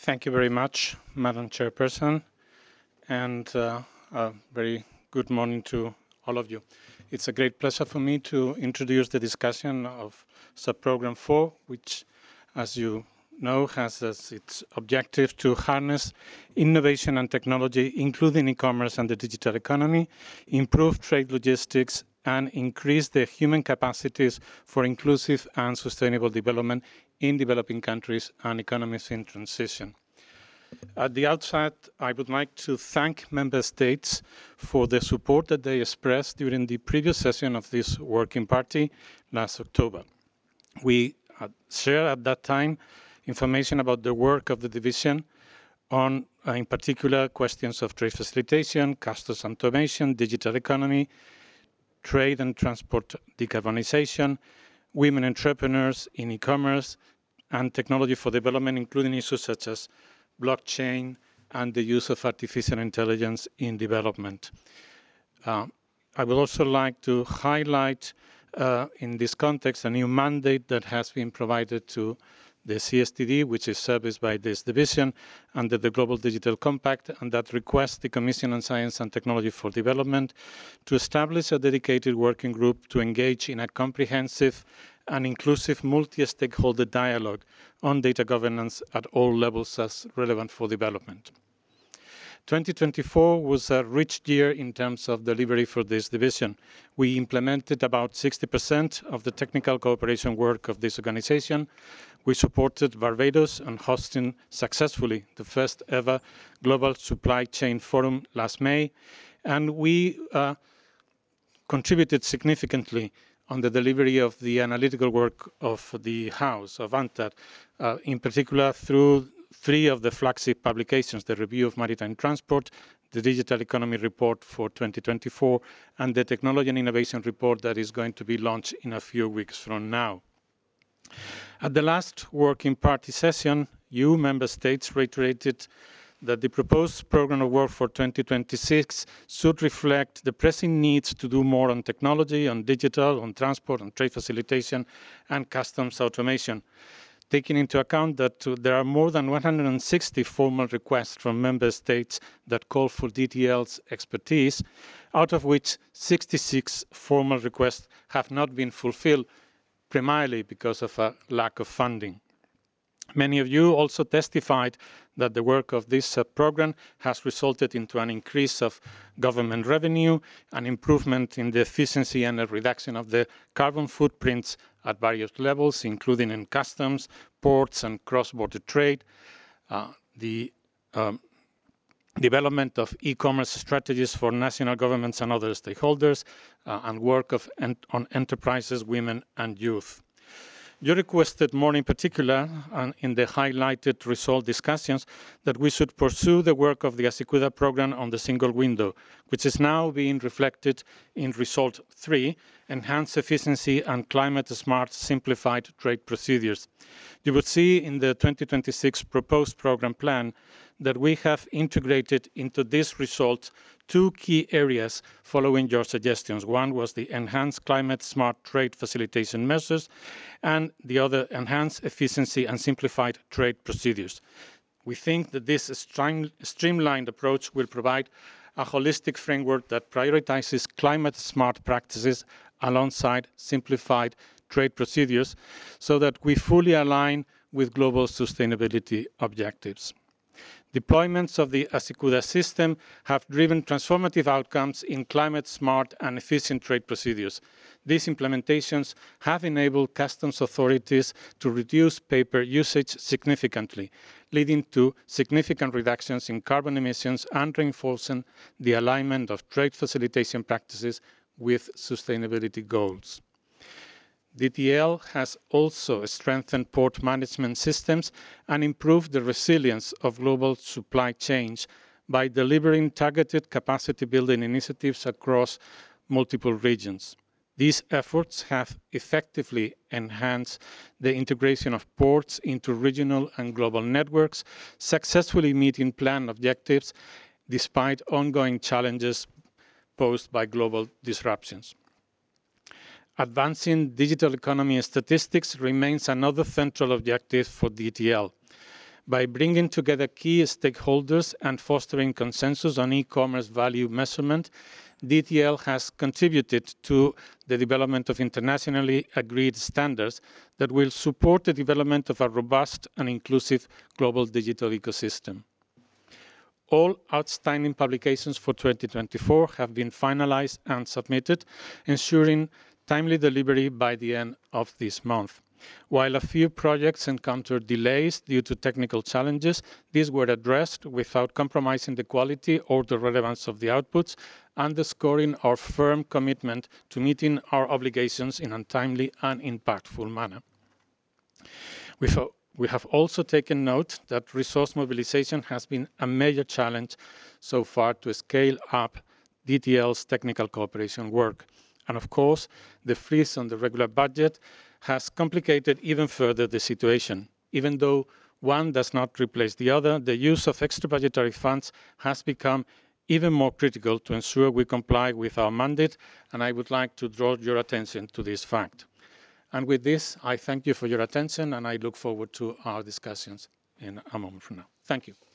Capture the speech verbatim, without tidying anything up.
Thank you very much, Madam Chairperson, and uh, a very good morning to all of you. It's a great pleasure for me to introduce the discussion of Subprogram four, which, as you know, has as its objective to harness innovation and technology, including e-commerce and the digital economy, improve trade logistics, and increase the human capacities for inclusive and sustainable development in developing countries and economies in transition. At the outset, I would like to thank Member States for the support that they expressed during the previous session of this Working Party last October. We uh, shared at that time information about the work of the division on, uh, in particular, questions of trade facilitation, customs automation, digital economy, trade and transport decarbonization, women entrepreneurs in e-commerce, and technology for development, including issues such as blockchain and the use of artificial intelligence in development. Uh, I would also like to highlight uh, in this context a new mandate that has been provided to the C S T D, which is serviced by this division under the Global Digital Compact, and that requests the Commission on Science and Technology for Development to establish a dedicated working group to engage in a comprehensive and inclusive multi-stakeholder dialogue on data governance at all levels as relevant for development. twenty twenty-four was a rich year in terms of delivery for this division. We implemented about sixty percent of the technical cooperation work of this organization. We supported Barbados on hosting successfully the first ever Global Supply Chain Forum last May, and we uh, contributed significantly on the delivery of the analytical work of the House, of UNCTAD, uh, in particular through three of the flagship publications, the Review of Maritime Transport, the Digital Economy Report for twenty twenty-four, and the Technology and Innovation Report that is going to be launched in a few weeks from now. At the last Working Party session, you, Member States, reiterated that the proposed programme of work for twenty twenty-six should reflect the pressing needs to do more on technology, on digital, on transport, on trade facilitation, and customs automation, taking into account that uh, there are more than one hundred sixty formal requests from Member States that call for D T L's expertise, out of which sixty-six formal requests have not been fulfilled, primarily because of a lack of funding. Many of you also testified that the work of this uh, program has resulted into an increase of government revenue, an improvement in the efficiency and a reduction of the carbon footprints at various levels, including in customs, ports, and cross-border trade, uh, the um, development of e-commerce strategies for national governments and other stakeholders, uh, and work of en on enterprises, women, and youth. You requested more in particular, and in the highlighted result discussions, that we should pursue the work of the Asikuda programme on the single window, which is now being reflected in result three, enhanced efficiency and climate-smart simplified trade procedures. You will see in the twenty twenty-six proposed programme plan that we have integrated into this result two key areas following your suggestions. One was the enhanced climate-smart trade facilitation measures, and the other, enhanced efficiency and simplified trade procedures. We think that this streamlined approach will provide a holistic framework that prioritizes climate-smart practices alongside simplified trade procedures so that we fully align with global sustainability objectives. Deployments of the Asikuda system have driven transformative outcomes in climate-smart and efficient trade procedures. These implementations have enabled customs authorities to reduce paper usage significantly, leading to significant reductions in carbon emissions and reinforcing the alignment of trade facilitation practices with sustainability goals. D T L has also strengthened port management systems and improved the resilience of global supply chains by delivering targeted capacity building initiatives across multiple regions. These efforts have effectively enhanced the integration of ports into regional and global networks, successfully meeting planned objectives despite ongoing challenges posed by global disruptions. Advancing digital economy statistics remains another central objective for D T L. By bringing together key stakeholders and fostering consensus on e-commerce value measurement, D T L has contributed to the development of internationally agreed standards that will support the development of a robust and inclusive global digital ecosystem. All outstanding publications for twenty twenty-four have been finalized and submitted, ensuring timely delivery by the end of this month. While a few projects encountered delays due to technical challenges, these were addressed without compromising the quality or the relevance of the outputs, underscoring our firm commitment to meeting our obligations in a timely and impactful manner. We've, we have also taken note that resource mobilization has been a major challenge so far to scale up D T L's technical cooperation work. And of course, the freeze on the regular budget has complicated even further the situation. Even though one does not replace the other, the use of extra budgetary funds has become even more critical to ensure we comply with our mandate, and I would like to draw your attention to this fact. And with this, I thank you for your attention, and I look forward to our discussions in a moment from now. Thank you.